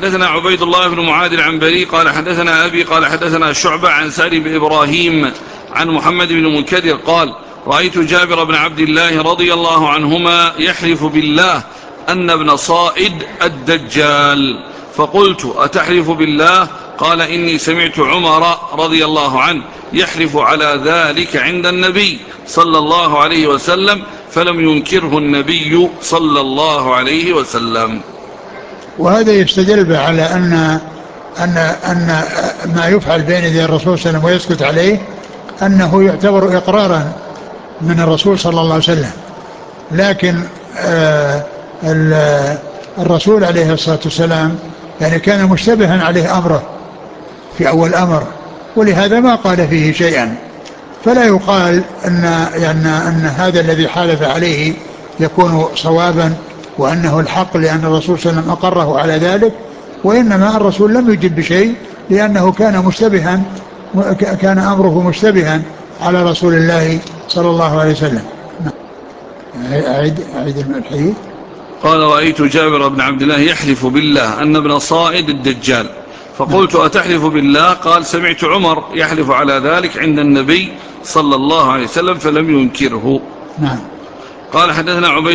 حدثنا عبيد الله بن معاذ العنبري قال حدثنا أبي قال حدثنا شعبة عن سعد بن إبراهيم عن محمد بن منكدر قال رأيت جابر بن عبد الله رضي الله عنهما يحلف بالله أن ابن صائد الدجال، فقلت أتحلف بالله؟ قال إني سمعت عمر رضي الله عنه يحلف على ذلك عند النبي صلى الله عليه وسلم فلم ينكره النبي صلى الله عليه وسلم. وهذا يستدل به على أن ما يفعل بين يدي الرسول صلى الله عليه وسلم ويسكت عليه أنه يعتبر إقرارا من الرسول صلى الله عليه وسلم، لكن الرسول عليه الصلاة والسلام يعني كان مشتبها عليه أمره في أول أمر، ولهذا ما قال فيه شيئا، فلا يقال أن هذا الذي حالف عليه يكون صوابا وأنه الحق لأن الرسول صلى الله عليه وسلم أقره على ذلك، وإنما الرسول لم يجب بشيء لأنه كان أمره مشتبها على رسول الله صلى الله عليه وسلم. أعيد الحديث. قال رأيت جابر بن عبد الله يحلف بالله أن ابن صائد الدجال، فقلت أتحلف بالله؟ قال سمعت عمر يحلف على ذلك عند النبي صلى الله عليه وسلم فلم ينكره. نعم. قال حدثنا عبيد